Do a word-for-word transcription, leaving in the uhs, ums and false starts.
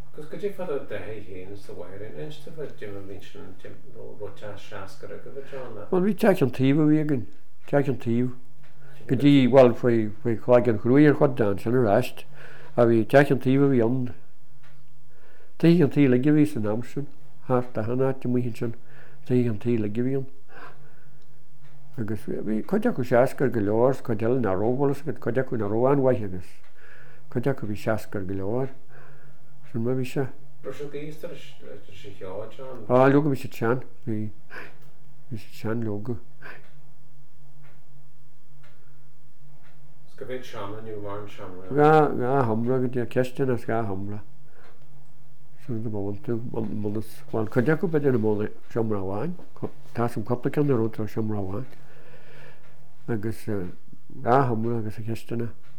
Cos go dtí fad a de hé sa bhair in insta bheith Jim an vín sin bhte seaascar a go bheith John. Well bhí teach an tíomh bhígan teach an tíomh go dtí bhil faoi chuáid an chhrúir chud da sin arráist a bhí teach an tíomh bhí an taí an tí le go bhí san am sin há a hanáte muhinn sin taí an tí le go bhíon agus bhí chuide go seaascar go leir chuideil na róbhalas go chuide chu na róánhaith agus chuide go bhí seaascar go leir sin má bhí se. Á lu bhí sé tean bhí bhí sé tean loga. Go bhéh seanna bhhain seanna. Gá gá hamra go dtí ceistena gá hamra. Sin go bhhain tú munas bháin chuide go beidir na móna seomra bháin tá sem coppla an rótra seomra bháin agus gá hamra agus a ceistena.